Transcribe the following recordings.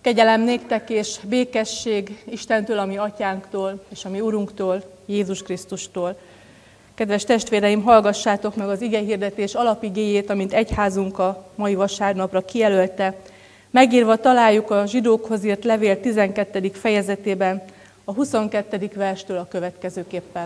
Kegyelem néktek és békesség Istentől, a mi atyánktól, és a mi Urunktól, Jézus Krisztustól. Kedves testvéreim, hallgassátok meg az igehirdetés alapigéjét, amint egyházunk a mai vasárnapra kijelölte. Megírva találjuk a zsidókhoz írt levél 12. fejezetében, a 22. verstől a következőképpen.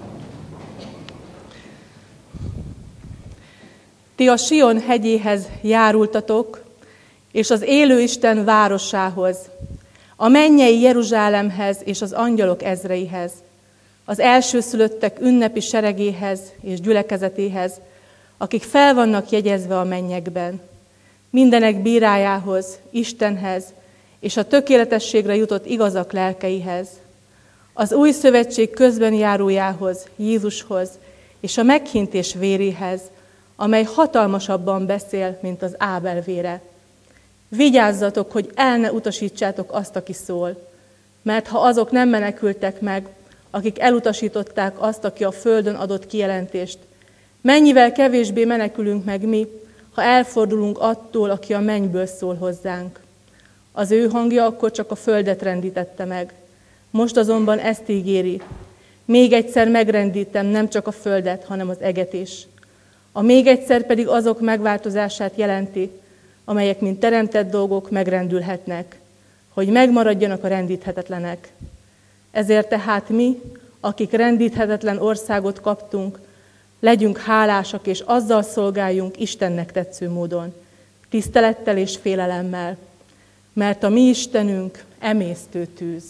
Ti a Sion hegyéhez járultatok, és az élő Isten városához, a mennyei Jeruzsálemhez és az angyalok ezreihez, az elsőszülöttek ünnepi seregéhez és gyülekezetéhez, akik fel vannak jegyezve a mennyekben, mindenek bírájához, Istenhez és a tökéletességre jutott igazak lelkeihez, az új szövetség közbenjárójához, Jézushoz és a meghintés véréhez, amely hatalmasabban beszél, mint az Ábel vére. Vigyázzatok, hogy el ne utasítsátok azt, aki szól, mert ha azok nem menekültek meg, akik elutasították azt, aki a földön adott kijelentést, mennyivel kevésbé menekülünk meg mi, ha elfordulunk attól, aki a mennyből szól hozzánk. Az ő hangja akkor csak a földet rendítette meg. Most azonban ezt ígéri. Még egyszer megrendítem nem csak a földet, hanem az eget is. A még egyszer pedig azok megváltozását jelenti, amelyek mint teremtett dolgok megrendülhetnek, hogy megmaradjanak a rendíthetetlenek. Ezért tehát mi, akik rendíthetetlen országot kaptunk, legyünk hálásak és azzal szolgáljunk Istennek tetsző módon, tisztelettel és félelemmel, mert a mi Istenünk emésztő tűz.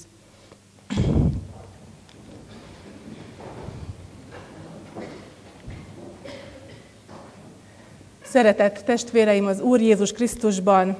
Szeretett testvéreim az Úr Jézus Krisztusban,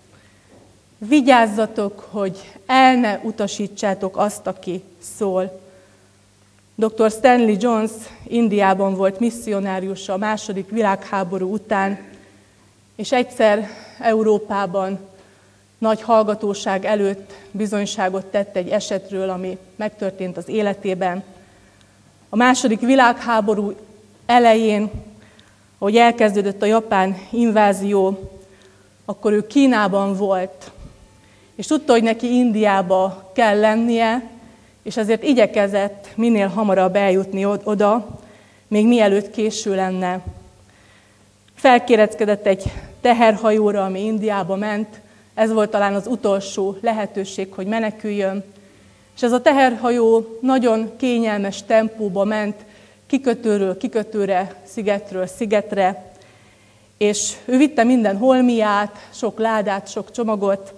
vigyázzatok, hogy el ne utasítsátok azt, aki szól. Dr. Stanley Jones Indiában volt misszionárius a II. Világháború után, és egyszer Európában nagy hallgatóság előtt bizonyságot tett egy esetről, ami megtörtént az életében. A II. Világháború elején, ahogy elkezdődött a japán invázió, akkor ő Kínában volt, és tudta, hogy neki Indiába kell lennie, és ezért igyekezett minél hamarabb eljutni oda, még mielőtt késő lenne. Felkéreckedett egy teherhajóra, ami Indiába ment, ez volt talán az utolsó lehetőség, hogy meneküljön, és ez a teherhajó nagyon kényelmes tempóba ment, kikötőről kikötőre, szigetről szigetre, és ő vitte minden holmiát, sok ládát, sok csomagot,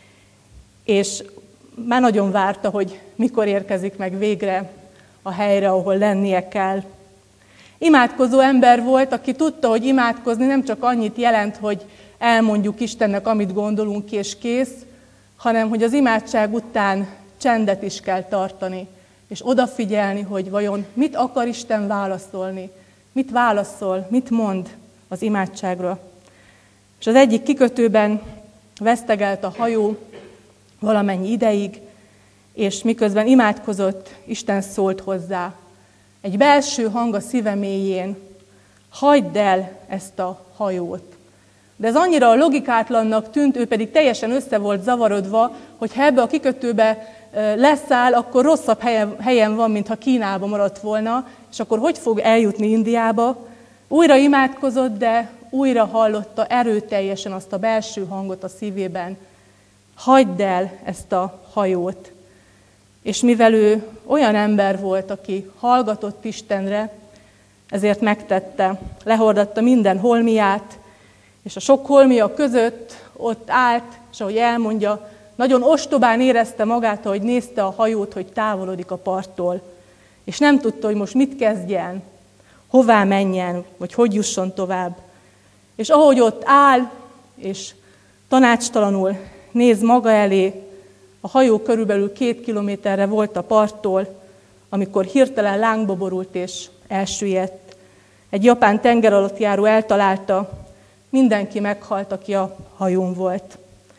és már nagyon várta, hogy mikor érkezik meg végre a helyre, ahol lennie kell. Imádkozó ember volt, aki tudta, hogy imádkozni nem csak annyit jelent, hogy elmondjuk Istennek, amit gondolunk, és kész, hanem hogy az imádság után csendet is kell tartani, és odafigyelni, hogy vajon mit akar Isten válaszolni, mit válaszol, mit mond az imádságra. És az egyik kikötőben vesztegelt a hajó valamennyi ideig, és miközben imádkozott, Isten szólt hozzá. Egy belső hang a szíve mélyén, hagyd el ezt a hajót. De ez annyira logikátlannak tűnt, ő pedig teljesen össze volt zavarodva, hogy ha ebbe a kikötőbe leszáll, akkor rosszabb helyen van, mintha Kínába maradt volna, és akkor hogy fog eljutni Indiába? Újra imádkozott, de újra hallotta erőteljesen azt a belső hangot a szívében. Hagyd el ezt a hajót. És mivel ő olyan ember volt, aki hallgatott Istenre, ezért megtette, lehordatta minden holmiát, és a sok holmia között ott állt, és ahogy elmondja, nagyon ostobán érezte magát, ahogy nézte a hajót, hogy távolodik a parttól. És nem tudta, hogy most mit kezdjen, hová menjen, vagy hogy jusson tovább. És ahogy ott áll, és tanácstalanul néz maga elé, a hajó körülbelül 2 kilométerre volt a parttól, amikor hirtelen lángba borult és elsüllyedt. Egy japán tengeralattjáró eltalálta, mindenki meghalt, aki a hajón volt.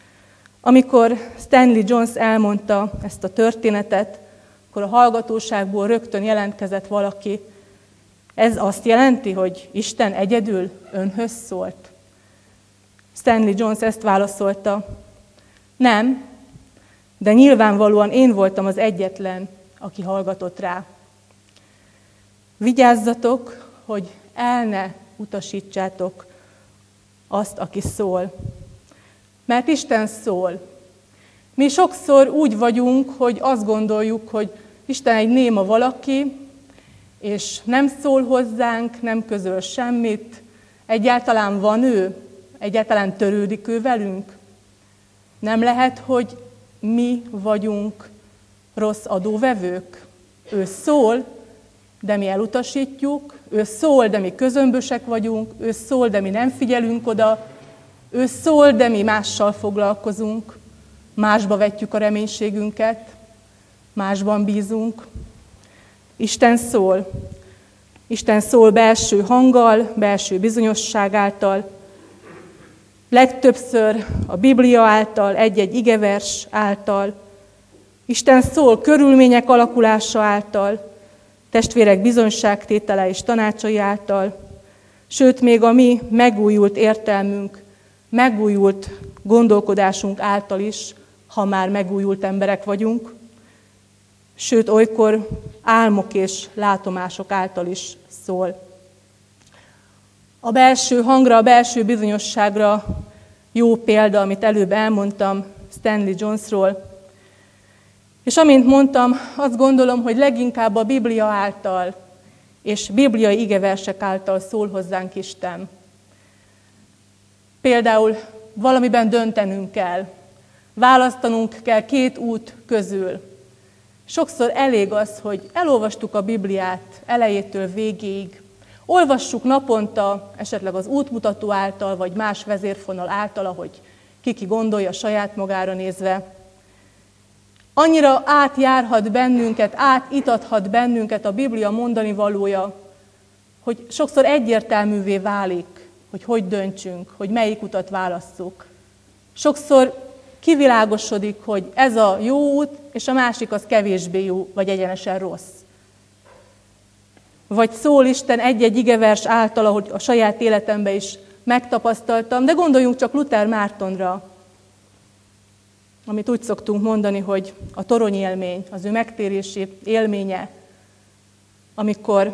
Amikor Stanley Jones elmondta ezt a történetet, akkor a hallgatóságból rögtön jelentkezett valaki. Ez azt jelenti, hogy Isten egyedül önhöz szólt? Stanley Jones ezt válaszolta. Nem, de nyilvánvalóan én voltam az egyetlen, aki hallgatott rá. Vigyázzatok, hogy el ne utasítsátok azt, aki szól. Mert Isten szól. Mi sokszor úgy vagyunk, hogy azt gondoljuk, hogy Isten egy néma valaki, és nem szól hozzánk, nem közöl semmit. Egyáltalán van ő? Egyáltalán törődik ő velünk? Nem lehet, hogy mi vagyunk rossz adóvevők? Ő szól, de mi elutasítjuk. Ő szól, de mi közömbösek vagyunk. Ő szól, de mi nem figyelünk oda. Ő szól, de mi mással foglalkozunk. Másba vetjük a reménységünket. Másban bízunk. Isten szól. Isten szól belső hanggal, belső bizonyosság által, legtöbbször a Biblia által, egy-egy igevers által. Isten szól körülmények alakulása által, testvérek bizonyságtétele és tanácsai által, sőt, még a mi megújult értelmünk, megújult gondolkodásunk által is, ha már megújult emberek vagyunk, sőt, olykor álmok és látomások által is szól. A belső hangra, a belső bizonyosságra jó példa, amit előbb elmondtam Stanley Jonesról. És amint mondtam, azt gondolom, hogy leginkább a Biblia által és bibliai igeversek által szól hozzánk Isten. Például valamiben döntenünk kell, választanunk kell két út közül. Sokszor elég az, hogy elolvastuk a Bibliát elejétől végéig, olvassuk naponta, esetleg az útmutató által, vagy más vezérfonal által, ahogy ki gondolja saját magára nézve. Annyira átjárhat bennünket, átitathat bennünket a Biblia mondani valója, hogy sokszor egyértelművé válik, hogy döntsünk, hogy melyik utat válasszuk. Sokszor kivilágosodik, hogy ez a jó út, és a másik az kevésbé jó, vagy egyenesen rossz. Vagy szól Isten egy-egy igevers által, ahogy a saját életemben is megtapasztaltam, de gondoljunk csak Luther Mártonra, amit úgy szoktunk mondani, hogy a toronyélmény, az ő megtérési élménye, amikor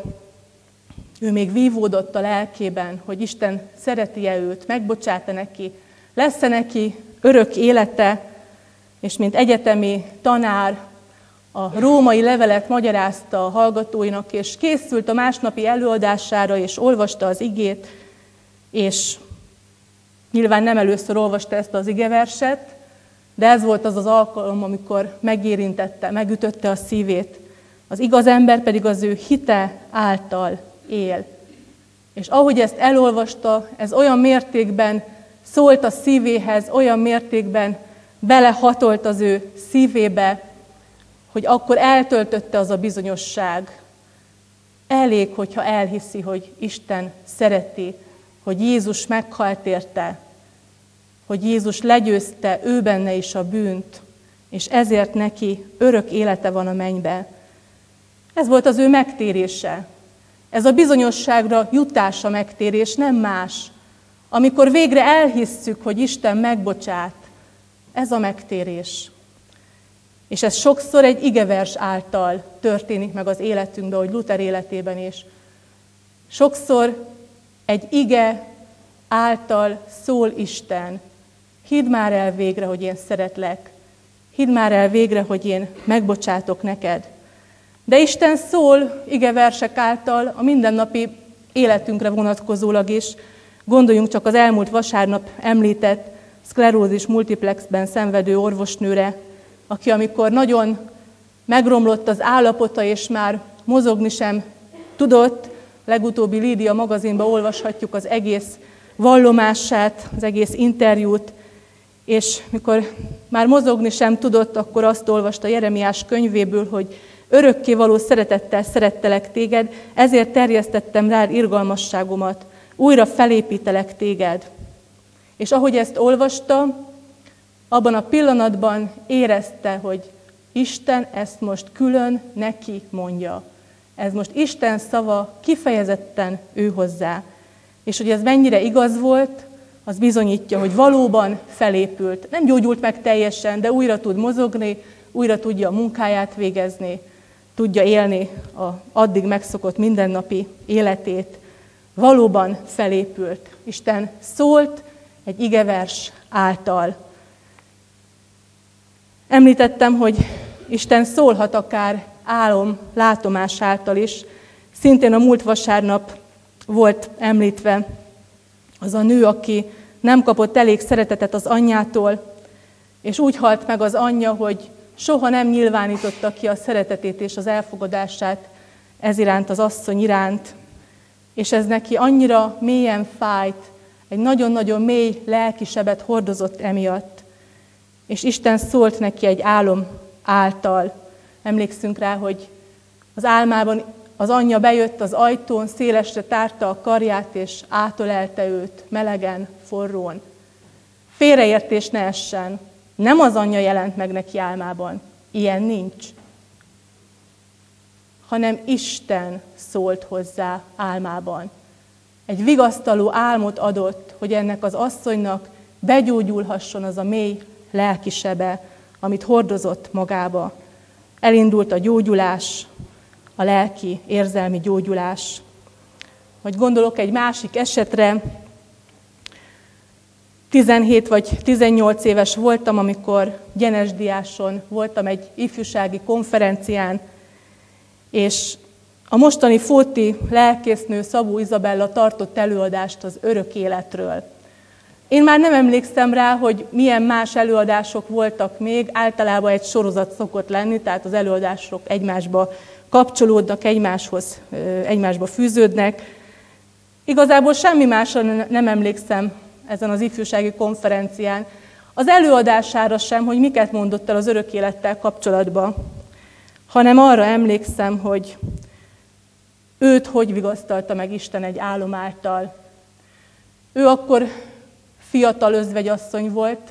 ő még vívódott a lelkében, hogy Isten szereti-e őt, megbocsát-e neki, lesz-e neki örök élete, és mint egyetemi tanár a római levelet magyarázta a hallgatóinak, és készült a másnapi előadására, és olvasta az igét, és nyilván nem először olvasta ezt az igeverset, de ez volt az az alkalom, amikor megérintette, megütötte a szívét. Az igaz ember pedig az ő hite által él. És ahogy ezt elolvasta, ez olyan mértékben szólt a szívéhez, olyan mértékben belehatolt az ő szívébe, hogy akkor eltöltötte az a bizonyosság. Elég, hogyha elhiszi, hogy Isten szereti, hogy Jézus meghalt érte, hogy Jézus legyőzte ő benne is a bűnt, és ezért neki örök élete van a mennybe. Ez volt az ő megtérése. Ez a bizonyosságra jutása megtérés, nem más. Amikor végre elhisszük, hogy Isten megbocsát, ez a megtérés. És ez sokszor egy igevers által történik meg az életünkben, ahogy Luther életében is. Sokszor egy ige által szól Isten. Hidd már el végre, hogy én szeretlek. Hidd már el végre, hogy én megbocsátok neked. De Isten szól igeversek által a mindennapi életünkre vonatkozólag is. Gondoljunk csak az elmúlt vasárnap említett szklerózis multiplexben szenvedő orvosnőre, aki amikor nagyon megromlott az állapota, és már mozogni sem tudott, legutóbbi Lídia magazinban olvashatjuk az egész vallomását, az egész interjút, és mikor már mozogni sem tudott, akkor azt olvasta Jeremiás könyvéből, hogy örökkévaló szeretettel szerettelek téged, ezért terjesztettem rád irgalmasságomat, újra felépítelek téged. És ahogy ezt olvasta, abban a pillanatban érezte, hogy Isten ezt most külön neki mondja. Ez most Isten szava kifejezetten ő hozzá. És hogy ez mennyire igaz volt, az bizonyítja, hogy valóban felépült. Nem gyógyult meg teljesen, de újra tud mozogni, újra tudja a munkáját végezni, tudja élni az addig megszokott mindennapi életét. Valóban felépült. Isten szólt egy igevers által. Említettem, hogy Isten szólhat akár álom, látomás által is. Szintén a múlt vasárnap volt említve az a nő, aki nem kapott elég szeretetet az anyjától, és úgy halt meg az anyja, hogy soha nem nyilvánította ki a szeretetét és az elfogadását ez iránt, az asszony iránt, és ez neki annyira mélyen fájt, egy nagyon-nagyon mély lelkisebet hordozott emiatt. És Isten szólt neki egy álom által. Emlékszünk rá, hogy az álmában az anyja bejött az ajtón, szélesre tárta a karját, és átölelte őt melegen, forrón. Félreértés ne essen. Nem az anyja jelent meg neki álmában. Ilyen nincs. Hanem Isten szólt hozzá álmában. Egy vigasztaló álmot adott, hogy ennek az asszonynak begyógyulhasson az a mély lelkisebe, amit hordozott magába. Elindult a gyógyulás, a lelki, érzelmi gyógyulás. Vagy gondolok egy másik esetre, 17 vagy 18 éves voltam, amikor Gyenesdiáson voltam egy ifjúsági konferencián, és a mostani fóti lelkésznő Szabó Izabella tartott előadást az örök életről. Én már nem emlékszem rá, hogy milyen más előadások voltak még, általában egy sorozat szokott lenni, tehát az előadások egymásba kapcsolódnak, egymásba fűződnek. Igazából semmi másra nem emlékszem ezen az ifjúsági konferencián. Az előadására sem, hogy miket mondott el az örök élettel kapcsolatban, hanem arra emlékszem, hogy őt hogy vigasztalta meg Isten egy álom által. Ő akkor fiatal özvegyasszony volt,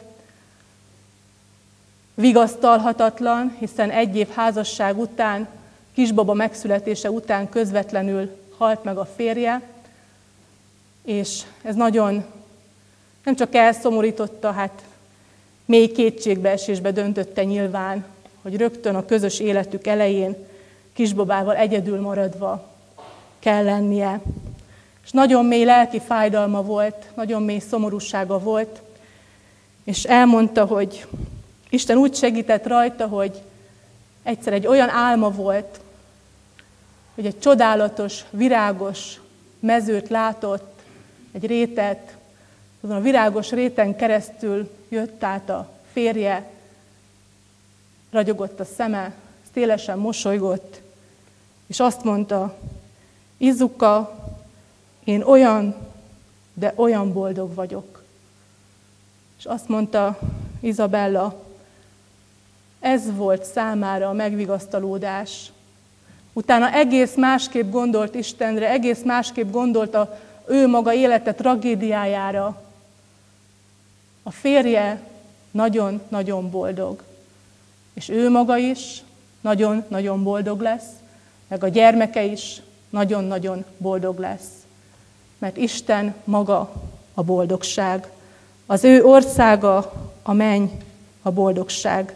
vigasztalhatatlan, hiszen 1 év házasság után, kisbaba megszületése után közvetlenül halt meg a férje, és ez nagyon nem csak elszomorította, hát mély kétségbeesésbe döntötte nyilván, hogy rögtön a közös életük elején kisbabával egyedül maradva kell lennie. És nagyon mély lelki fájdalma volt, nagyon mély szomorúsága volt, és elmondta, hogy Isten úgy segített rajta, hogy egyszer egy olyan álma volt, hogy egy csodálatos, virágos mezőt látott, egy rétet, azon a virágos réten keresztül jött át a férje, ragyogott a szeme, szélesen mosolygott, és azt mondta, Izuka, én olyan, de olyan boldog vagyok. És azt mondta Izabella, ez volt számára a megvigasztalódás. Utána egész másképp gondolt Istenre, egész másképp gondolt ő maga élete tragédiájára. A férje nagyon-nagyon boldog. És ő maga is nagyon-nagyon boldog lesz, meg a gyermeke is nagyon-nagyon boldog lesz. Mert Isten maga a boldogság. Az ő országa a menny, a boldogság.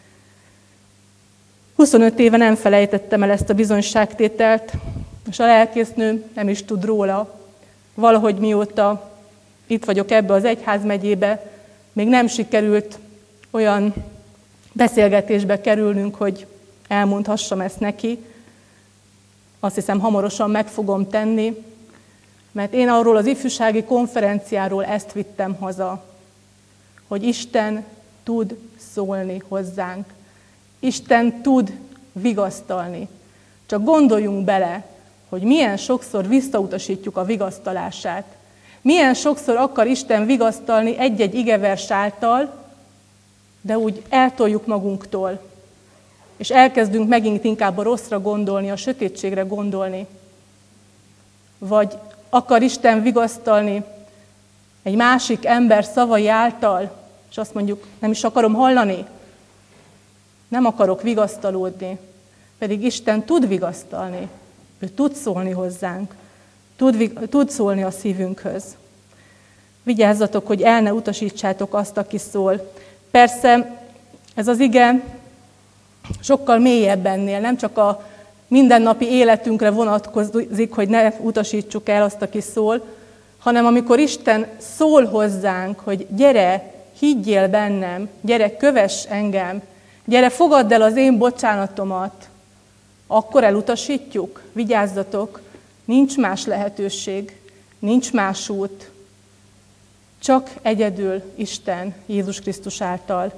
25 éve nem felejtettem el ezt a bizonyságtételt, és a lelkésznő nem is tud róla. Valahogy mióta itt vagyok ebbe az egyházmegyébe, még nem sikerült olyan beszélgetésbe kerülnünk, hogy elmondhassam ezt neki. Azt hiszem, hamarosan meg fogom tenni, mert én arról az ifjúsági konferenciáról ezt vittem haza, hogy Isten tud szólni hozzánk. Isten tud vigasztalni. Csak gondoljunk bele, hogy milyen sokszor visszautasítjuk a vigasztalását. Milyen sokszor akar Isten vigasztalni egy-egy igevers által, de úgy eltoljuk magunktól, és elkezdünk megint inkább a rosszra gondolni, a sötétségre gondolni. Vagy akar Isten vigasztalni egy másik ember szavai által, és azt mondjuk, nem is akarom hallani, nem akarok vigasztalódni, pedig Isten tud vigasztalni, ő tud szólni hozzánk, tud szólni a szívünkhöz. Vigyázzatok, hogy el ne utasítsátok azt, aki szól. Persze ez az ige sokkal mélyebb ennél, nem csak a mindennapi életünkre vonatkozik, hogy ne utasítsuk el azt, aki szól, hanem amikor Isten szól hozzánk, hogy gyere, higgyél bennem, gyere, kövess engem, gyere, fogadd el az én bocsánatomat, akkor elutasítjuk. Vigyázzatok, nincs más lehetőség, nincs más út, csak egyedül Isten Jézus Krisztus által.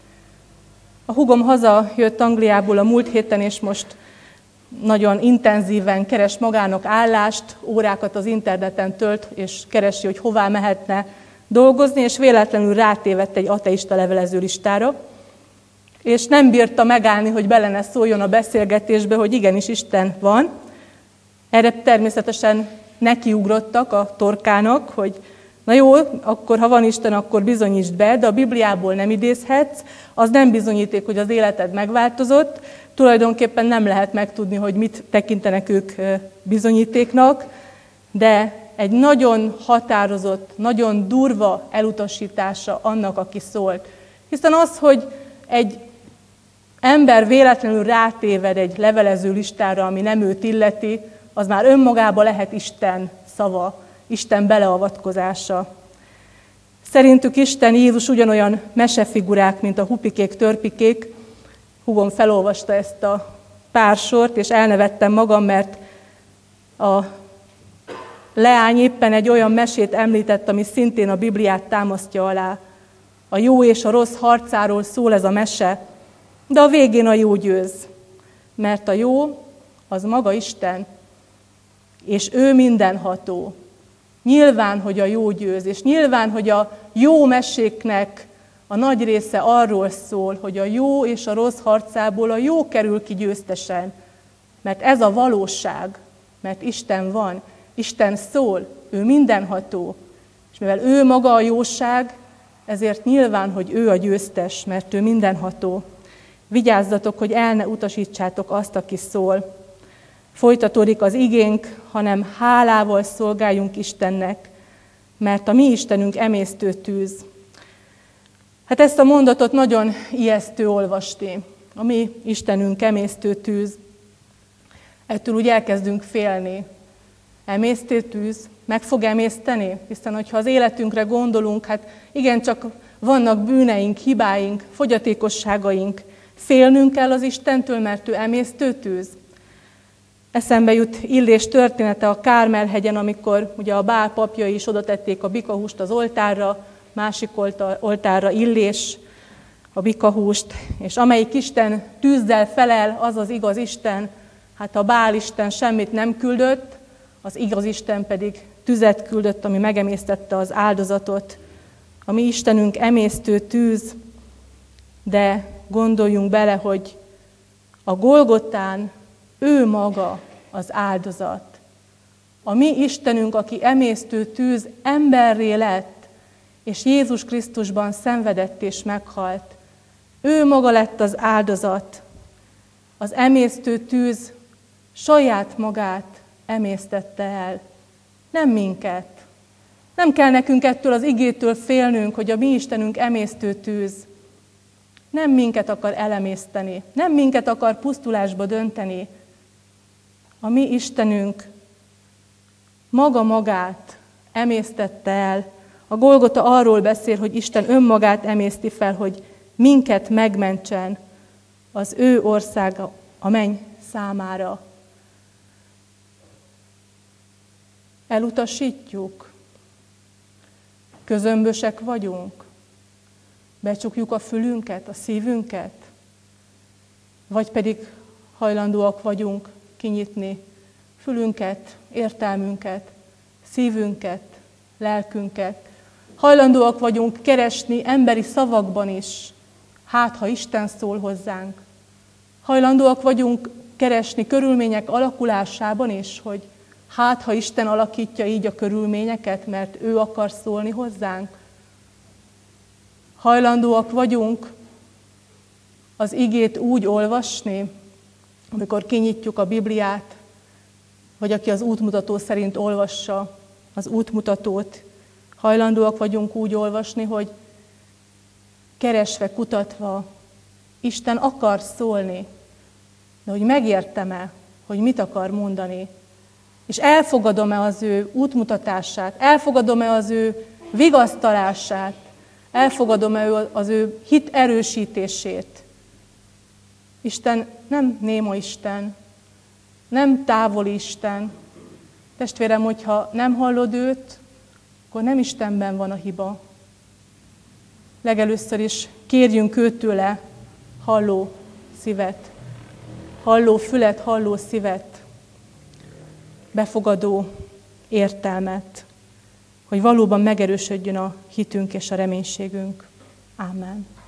A húgom hazajött Angliából a múlt héten, és most nagyon intenzíven keres magának állást, órákat az interneten tölt, és keresi, hogy hová mehetne dolgozni, és véletlenül rátévedt egy ateista levelező listára, és nem bírta megállni, hogy bele ne szóljon a beszélgetésbe, hogy igenis Isten van. Erre természetesen nekiugrottak a torkának, hogy na jó, akkor ha van Isten, akkor bizonyítsd be, de a Bibliából nem idézhetsz, az nem bizonyíték, hogy az életed megváltozott, tulajdonképpen nem lehet megtudni, hogy mit tekintenek ők bizonyítéknak, de egy nagyon határozott, nagyon durva elutasítása annak, aki szólt. Hiszen az, hogy egy ember véletlenül rátéved egy levelező listára, ami nem őt illeti, az már önmagában lehet Isten szava, Isten beleavatkozása. Szerintük Isten, Jézus ugyanolyan mesefigurák, mint a hupikék, törpikék. Húgom felolvasta ezt a pár sort, és elnevettem magam, mert a leány éppen egy olyan mesét említett, ami szintén a Bibliát támasztja alá. A jó és a rossz harcáról szól ez a mese, de a végén a jó győz. Mert a jó az maga Isten, és ő mindenható. Nyilván, hogy a jó győz, és nyilván, hogy a jó meséknek a nagy része arról szól, hogy a jó és a rossz harcából a jó kerül ki győztesen. Mert ez a valóság, mert Isten van, Isten szól, ő mindenható. És mivel ő maga a jóság, ezért nyilván, hogy ő a győztes, mert ő mindenható. Vigyázzatok, hogy el ne utasítsátok azt, aki szól. Folytatódik az igénk, hanem hálával szolgáljunk Istennek, mert a mi Istenünk emésztő tűz. Hát ezt a mondatot nagyon ijesztő olvasni. A mi Istenünk emésztő tűz. Ettől úgy elkezdünk félni. Emésztő tűz meg fog emészteni? Hiszen, hogyha az életünkre gondolunk, hát igencsak vannak bűneink, hibáink, fogyatékosságaink. Félnünk kell az Istentől, mert ő emésztő tűz. Eszembe jut Illés története a Kármel-hegyen, amikor ugye a Bál papjai is oda tették a bikahúst az oltárra, másik oltárra Illés a bikahúst, és amelyik Isten tűzzel felel, az az igaz Isten, hát a Bál Isten semmit nem küldött, az igaz Isten pedig tüzet küldött, ami megemésztette az áldozatot. A mi Istenünk emésztő tűz, de gondoljunk bele, hogy a Golgotán ő maga az áldozat. A mi Istenünk, aki emésztő tűz, emberré lett, és Jézus Krisztusban szenvedett és meghalt. Ő maga lett az áldozat. Az emésztő tűz saját magát emésztette el, nem minket. Nem kell nekünk ettől az igétől félnünk, hogy a mi Istenünk emésztő tűz. Nem minket akar elemészteni, nem minket akar pusztulásba dönteni. A mi Istenünk maga magát emésztette el. A Golgota arról beszél, hogy Isten önmagát emészti fel, hogy minket megmentsen az ő országa a menny számára. Elutasítjuk? Közömbösek vagyunk? Becsukjuk a fülünket, a szívünket? Vagy pedig hajlandóak vagyunk kinyitni fülünket, értelmünket, szívünket, lelkünket. Hajlandóak vagyunk keresni emberi szavakban is, hát ha Isten szól hozzánk. Hajlandóak vagyunk keresni körülmények alakulásában is, hogy hát ha Isten alakítja így a körülményeket, mert ő akar szólni hozzánk. Hajlandóak vagyunk az igét úgy olvasni, amikor kinyitjuk a Bibliát, vagy aki az útmutató szerint olvassa az útmutatót, Hajlandóak vagyunk úgy olvasni, hogy keresve, kutatva, Isten akar szólni, de hogy megértem-e, hogy mit akar mondani, és elfogadom-e az ő útmutatását, elfogadom-e az ő vigasztalását, elfogadom-e az ő hit erősítését. Isten nem néma Isten, nem távoli Isten. Testvérem, hogyha nem hallod őt, akkor nem Istenben van a hiba. Legelőször is kérjünk őtőle halló szívet, halló fület, halló szívet, befogadó értelmet, hogy valóban megerősödjön a hitünk és a reménységünk. Ámen.